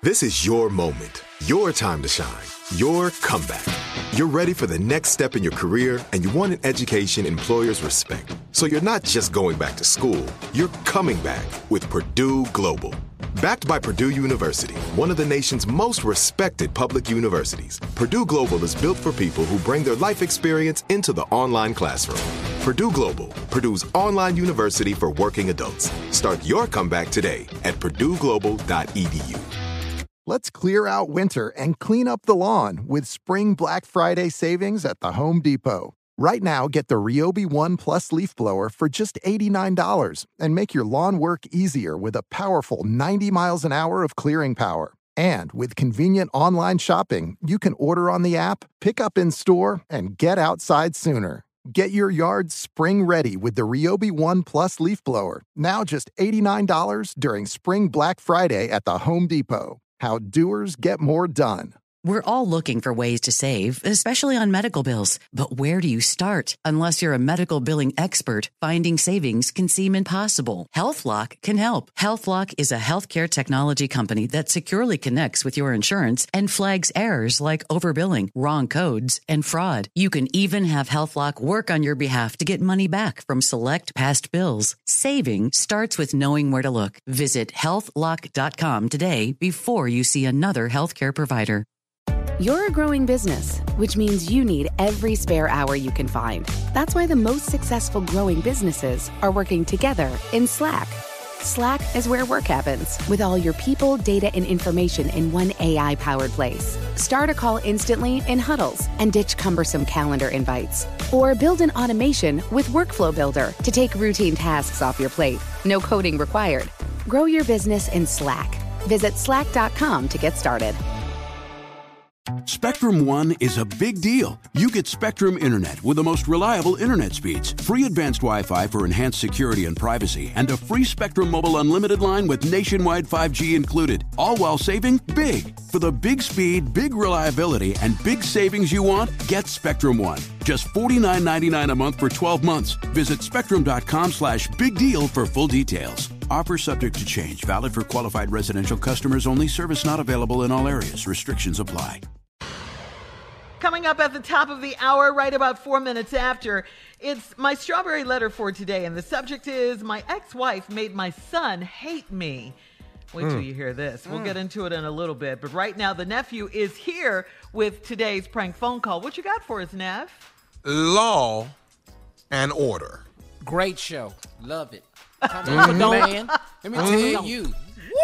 This is your moment, your time to shine, your comeback. You're ready for the next step in your career, and you want an education employers respect. So you're not just going back to school, you're coming back with Purdue Global. Backed by Purdue University, one of the nation's most respected public universities, Purdue Global is built for people who bring their life experience into the online classroom. Purdue Global, Purdue's online university for working adults. Start your comeback today at purdueglobal.edu. Let's clear out winter and clean up the lawn with Spring Black Friday savings at the Home Depot. Right now, get the Ryobi One Plus leaf blower for just $89 and make your lawn work easier with a powerful 90 miles an hour of clearing power. And with convenient online shopping, you can order on the app, pick up in store, and get outside sooner. Get your yard spring ready with the Ryobi One Plus leaf blower, now just $89 during Spring Black Friday at the Home Depot. How doers get more done. We're all looking for ways to save, especially on medical bills. But where do you start? Unless you're a medical billing expert, finding savings can seem impossible. HealthLock can help. HealthLock is a healthcare technology company that securely connects with your insurance and flags errors like overbilling, wrong codes, and fraud. You can even have HealthLock work on your behalf to get money back from select past bills. Saving starts with knowing where to look. Visit healthlock.com today before you see another healthcare provider. You're a growing business, which means you need every spare hour you can find. That's why the most successful growing businesses are working together in Slack. Slack is where work happens, with all your people, data, and information in one AI-powered place. Start a call instantly in huddles and ditch cumbersome calendar invites. Or build an automation with Workflow Builder to take routine tasks off your plate. No coding required. Grow your business in Slack. Visit slack.com to get started. Spectrum One is a big deal. You get Spectrum Internet with the most reliable internet speeds, free advanced Wi-Fi for enhanced security and privacy, and a free Spectrum Mobile Unlimited line with nationwide 5G included, all while saving big. For the big speed, big reliability, and big savings you want, get Spectrum One. Just $49.99 a month for 12 months. Visit spectrum.com/big deal for full details. Offer subject to change. Valid for qualified residential customers only. Service not available in all areas. Restrictions apply. Coming up at the top of the hour, right about 4 minutes after, it's my strawberry letter for today. And the subject is, my ex-wife made my son hate me. Wait till you hear this. We'll get into it in a little bit. But right now, the nephew is here with today's prank phone call. What you got for us, Neff? Law and Order. Great show. Love it. Man, let me tell you.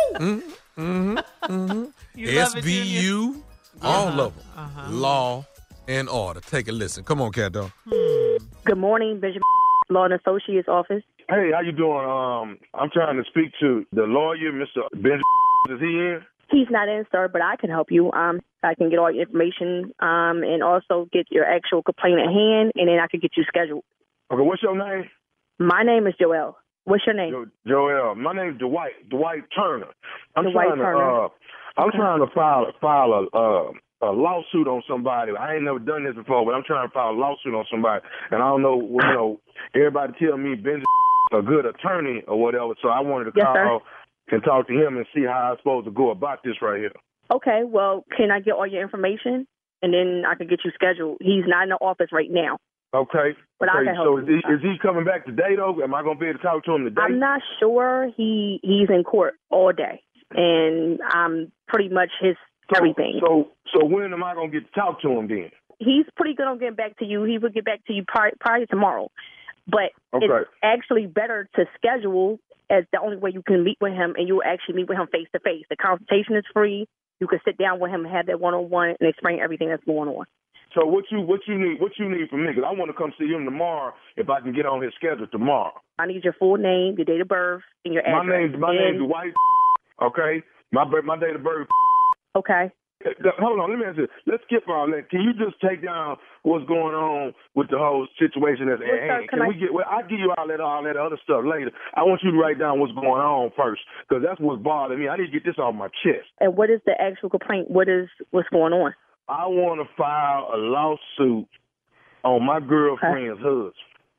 SVU, all of them. Law and Order. Take a listen. Come on, Cat Dog. Good morning, Benjamin Law and Associates office. Hey, how you doing? I'm trying to speak to the lawyer, Mr. Benjamin. Is he in? He's not in, sir, but I can help you. I can get all your information and also get your actual complaint at hand, and then I can get you scheduled. Okay, what's your name? My name is Joelle. What's your name? Joelle. My name's Dwight Turner. I'm Dwight Turner. I'm trying to file a lawsuit on somebody. I ain't never done this before, but I'm trying to file a lawsuit on somebody, and I don't know. Everybody tell me Ben's a good attorney or whatever, so I wanted to call and talk to him and see how I'm supposed to go about this right here. Okay, well, can I get all your information, and then I can get you scheduled? He's not in the office right now. Okay. But I can help you. Is he coming back today, though? Am I going to be able to talk to him today? I'm not sure. He's in court all day, and I'm pretty much his everything. So when am I going to get to talk to him then? He's pretty good on getting back to you. He will get back to you probably tomorrow. But it's actually better to schedule as the only way you can meet with him, and you'll actually meet with him face-to-face. The consultation is free. You can sit down with him and have that one-on-one and explain everything that's going on. So what you need from me? Because I want to come see him tomorrow if I can get on his schedule tomorrow. I need your full name, your date of birth, and your address. My name's Dwight. Okay. My date of birth. Okay. Hold on, let me ask you. Let's skip all that. Can you just take down what's going on with the whole situation that's at hand? I'll give you all that other stuff later. I want you to write down what's going on first, because that's what's bothering me. I need to get this off my chest. And what is the actual complaint? What's going on? I want to file a lawsuit on my girlfriend's husband.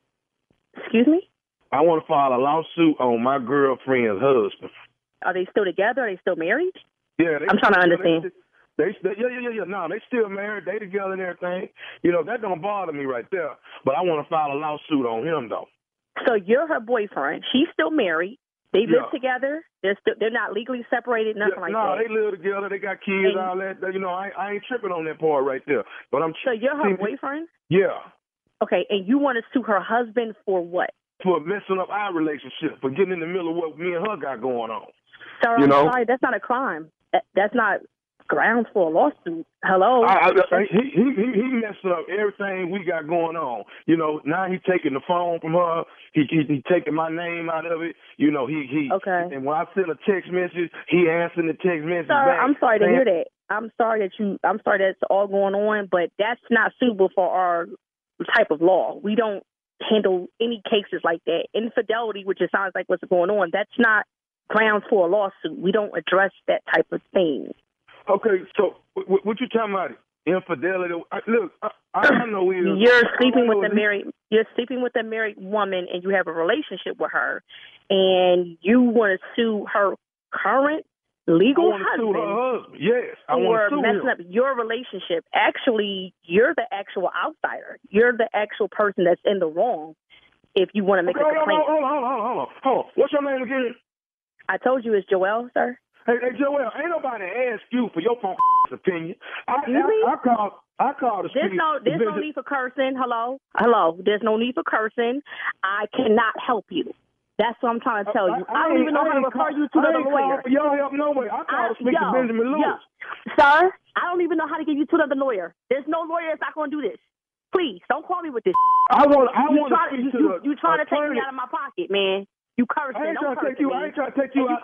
Excuse me? I want to file a lawsuit on my girlfriend's husband. Are they still together? Are they still married? Yeah, I'm trying to understand. Yeah. No, they still married. They together and everything. You know, that don't bother me right there. But I want to file a lawsuit on him, though. So you're her boyfriend. She's still married. They live together. They're not legally separated, nothing like that. No, they live together. They got kids, all that. You know, I ain't tripping on that part right there. But So you're her boyfriend? Yeah. Okay, and you want to sue her husband for what? For messing up our relationship, for getting in the middle of what me and her got going on. Sir, I'm sorry, that's not a crime. That's not grounds for a lawsuit. Hello? He messed up everything we got going on. You know, now he's taking the phone from her. He taking my name out of it. You know, Okay. And when I send a text message, he answering the text message Sir, back. I'm sorry to hear that. I'm sorry that's all going on, but that's not suitable for our type of law. We don't handle any cases like that. Infidelity, which it sounds like what's going on, that's not grounds for a lawsuit. We don't address that type of thing. Okay, so what you talking about? Infidelity? Look, I know you're sleeping with a married woman, and you have a relationship with her, and you want to sue her current legal husband. Yes, I want to sue messing up your relationship. Actually, you're the actual outsider. You're the actual person that's in the wrong. If you want to make a complaint. Hold on. What's your name again? I told you it's Joel, sir. Hey, Joel, ain't nobody asked you for your opinion. I called the street. There's no need for cursing. Hello. There's no need for cursing. I cannot help you. That's what I'm trying to tell you. I don't even know how to refer you to the lawyer. Y'all help no way. I called to speak to Benjamin Lewis. Sir, I don't even know how to get you to the lawyer. There's no lawyer that's not going to do this. Please, don't call me with this. I want to speak to the You trying to take me out of my pocket, man. You cursing. I ain't trying to take you. I ain't trying to take you out.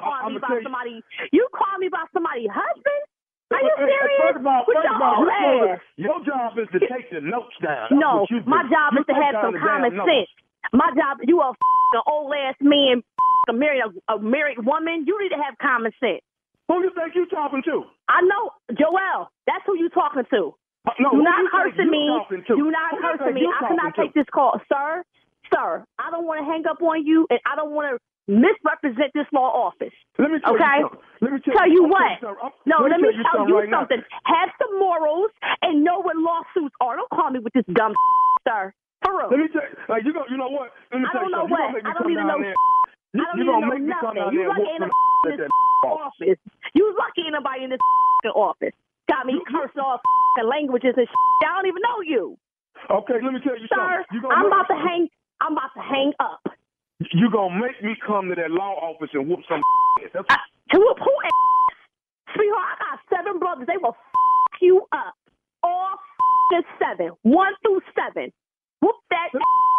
You call me about somebody's husband? Are you serious? First of all, your job is to take the notes down. No, my job is to have some common sense. My job, you a old ass man, a married woman. You need to have common sense. Who you think you talking to? I know, Joel. That's who you talking to. No, do not cursing me. Do not cursing me. I cannot take this call, sir. Sir, I don't want to hang up on you, and I don't want to misrepresent this law office. Let me tell you what. Let me tell you something. Have some morals and know what lawsuits are. Don't call me with this dumb sir. For real. Let me tell you, you know what? Let me tell you something. I don't even know. I don't even know nothing. You lucky in this office. You lucky anybody in this office. Got me cursing off languages and I don't even know you. Okay, let me tell you something. Sir, I'm about to hang up. You gonna make me come to that law office and whoop some to whoop who? Sweetheart, I got 7 brothers. They will you up. All 7. 1 through 7. Whoop that.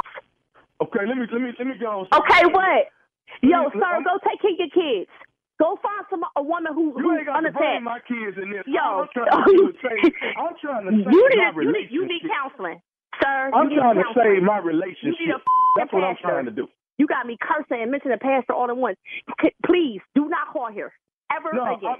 Okay, let me go. Okay, what? Yo, sir, go take care of your kids. Go find a woman who's unattached. Bring my kids in this. Yo, I'm trying to save my relationship. You need counseling, sir. I'm trying to save my relationship. That's what I'm trying to do. You got me cursing and mentioning the pastor all at once. Please do not call here ever again.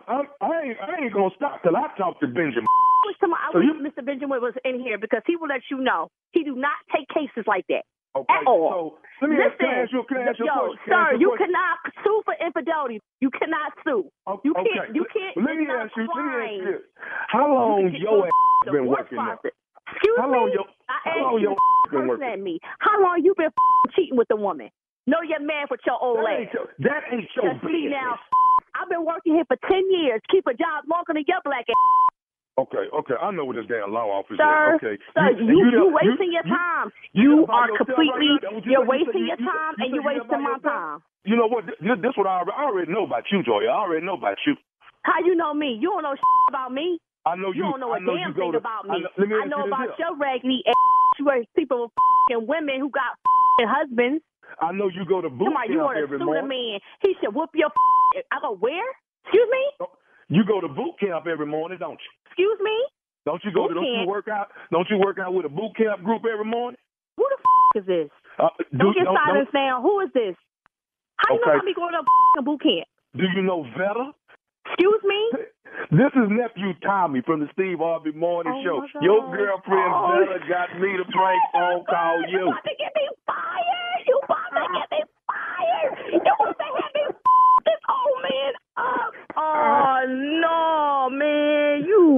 I ain't gonna stop till I talk to Benjamin. I wish Mr. Benjamin was in here because he will let you know he do not take cases like that. Okay, at all. So let me ask you a question. Sir, you cannot sue for infidelity. You cannot sue. You can't. You can't. Let me ask you this: how long your ass been working now? Excuse me. How long your been working at me? How long you been cheating with the woman? Know your man with your old ass. That ain't your business. Now, I've been working here for 10 years. Keep a job longer than your black ass. Okay, I know what this damn law office is. Okay. Sir, you wasting your time. You are completely, you're wasting your time and you're wasting my time. You know what? This what I already know about you, Joy. I already know about you. How you know me? You don't know about me. I know you. You don't know a damn thing about me. I know about your raggedy ass. You were sleeping with women who got husbands. I know you go to boot camp every morning. Man. He should whoop your I go where? Excuse me? You go to boot camp every morning, don't you? Excuse me? Don't you work out with a boot camp group every morning? Who the is this? Don't get silence now. Who is this? How you know about me going to boot camp? Do you know Vetta? Excuse me? This is nephew Tommy from the Steve Harvey Morning Show. Your girlfriend Vetta got me to prank phone call you. You about to get me fired. You about to get me fired. You about to have me this old man up. Oh, no.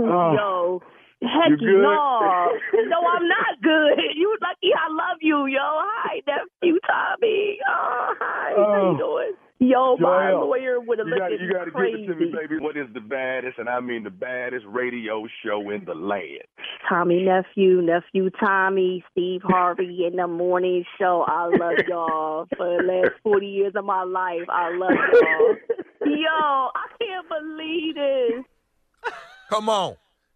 yo. Heck no. No, I'm not good. You lucky I love you, yo. Hi, nephew Tommy. Oh, hi. How you doing? Yo, my lawyer would have looked at me You got to crazy. give it to me, baby. What is the baddest, and I mean the baddest radio show in the land? Tommy, nephew Tommy, Steve Harvey in the morning show. I love y'all for the last 40 years of my life. I love y'all. Yo, I can't believe this. Come on,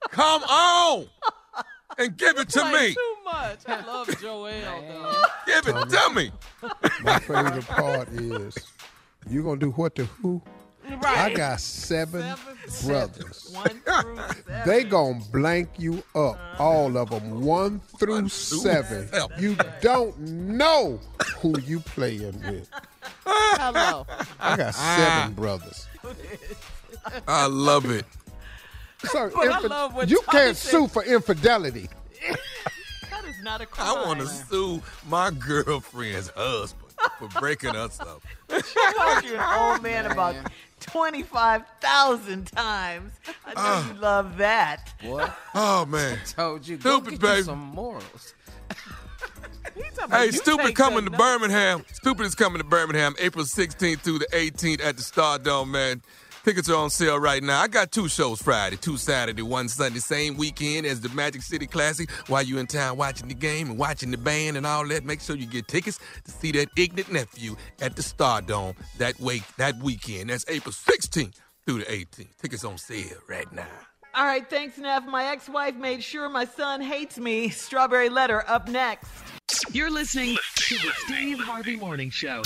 and give it to me. Too much. I love Joel, though. Give it to me. My favorite part is you gonna do what to who? Right. I got seven brothers. 1 through 7. They gonna blank you up, all of them, 1 through 7. You don't know who you playing with. Hello. I got 7 brothers. I love it. So But I love what you Tommy can't said. sue for infidelity. That is not a crime. I want to sue my girlfriend's husband for breaking us up. She called you an old man about 25,000 times. I know you love that. What? Oh, man. I told you. Stupid, go get baby. You some morals. Hey, Stupid coming to Birmingham. Stupid is coming to Birmingham April 16th through the 18th at the Stardome, man. Tickets are on sale right now. I got 2 shows Friday, 2 Saturday, 1 Sunday, same weekend as the Magic City Classic. While you in town watching the game and watching the band and all that, make sure you get tickets to see that ignorant nephew at the Stardome that weekend. That's April 16th through the 18th. Tickets on sale right now. All right, thanks, Neff. My ex-wife made sure my son hates me. Strawberry Letter up next. You're listening to the Steve Harvey Morning Show.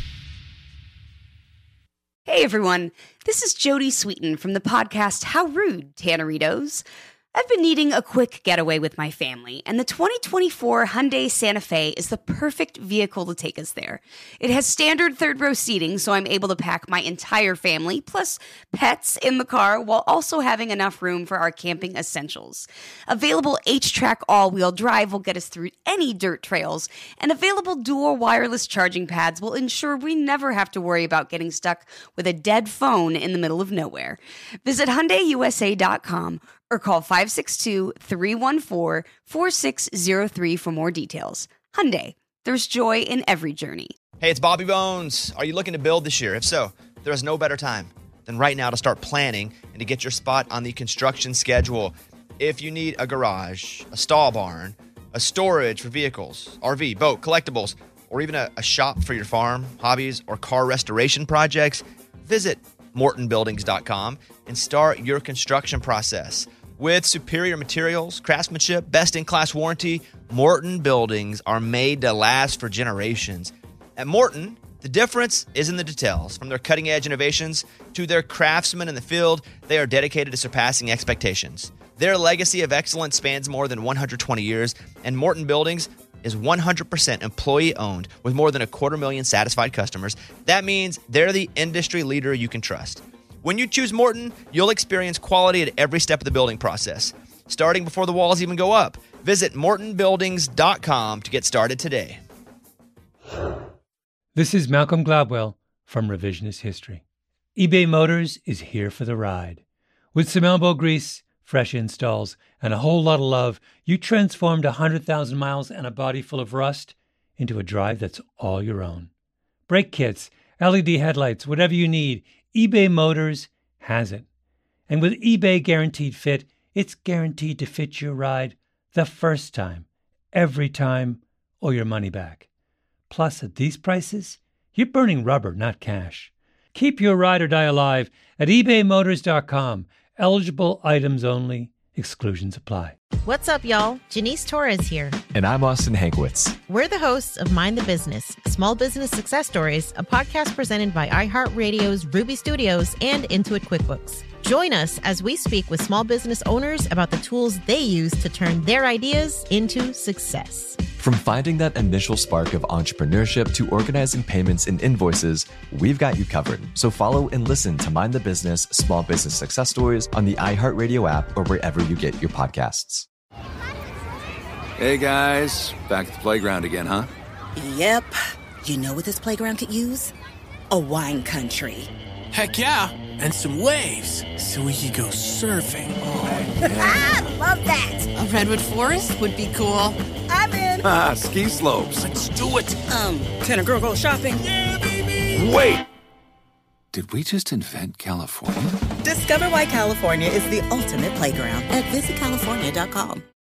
Hey everyone, this is Jody Sweeten from the podcast How Rude, Tanneritos. I've been needing a quick getaway with my family, and the 2024 Hyundai Santa Fe is the perfect vehicle to take us there. It has standard third-row seating, so I'm able to pack my entire family, plus pets, in the car, while also having enough room for our camping essentials. Available H-Track all-wheel drive will get us through any dirt trails, and available dual wireless charging pads will ensure we never have to worry about getting stuck with a dead phone in the middle of nowhere. Visit HyundaiUSA.com or call 562-314-4603 for more details. Hyundai, there's joy in every journey. Hey, it's Bobby Bones. Are you looking to build this year? If so, there is no better time than right now to start planning and to get your spot on the construction schedule. If you need a garage, a stall barn, a storage for vehicles, RV, boat, collectibles, or even a shop for your farm, hobbies, or car restoration projects, visit MortonBuildings.com and start your construction process. With superior materials, craftsmanship, best-in-class warranty, Morton Buildings are made to last for generations. At Morton, the difference is in the details. From their cutting-edge innovations to their craftsmen in the field, they are dedicated to surpassing expectations. Their legacy of excellence spans more than 120 years, and Morton Buildings is 100% employee-owned with more than 250,000 satisfied customers. That means they're the industry leader you can trust. When you choose Morton, you'll experience quality at every step of the building process, starting before the walls even go up. Visit MortonBuildings.com to get started today. This is Malcolm Gladwell from Revisionist History. eBay Motors is here for the ride. With some elbow grease, fresh installs, and a whole lot of love, you transformed 100,000 miles and a body full of rust into a drive that's all your own. Brake kits, LED headlights, whatever you need, eBay Motors has it. And with eBay Guaranteed Fit, it's guaranteed to fit your ride the first time, every time, or your money back. Plus, at these prices, you're burning rubber, not cash. Keep your ride or die alive at ebaymotors.com. Eligible items only. Exclusions apply. What's up, y'all? Janice Torres here. And I'm Austin Hankwitz. We're the hosts of Mind the Business, Small Business Success Stories, a podcast presented by iHeartRadio's Ruby Studios and Intuit QuickBooks. Join us as we speak with small business owners about the tools they use to turn their ideas into success. From finding that initial spark of entrepreneurship to organizing payments and invoices, we've got you covered. So follow and listen to Mind the Business, Small Business Success Stories on the iHeartRadio app or wherever you get your podcasts. Hey guys, back at the playground again, huh? Yep. You know what this playground could use? A wine country. Heck yeah, and some waves so we could go surfing. Oh, yeah. Love that. A redwood forest would be cool. I'm in. Ski slopes. Let's do it. Can a girl go shopping? Yeah, baby. Wait. Did we just invent California? Discover why California is the ultimate playground at visitcalifornia.com.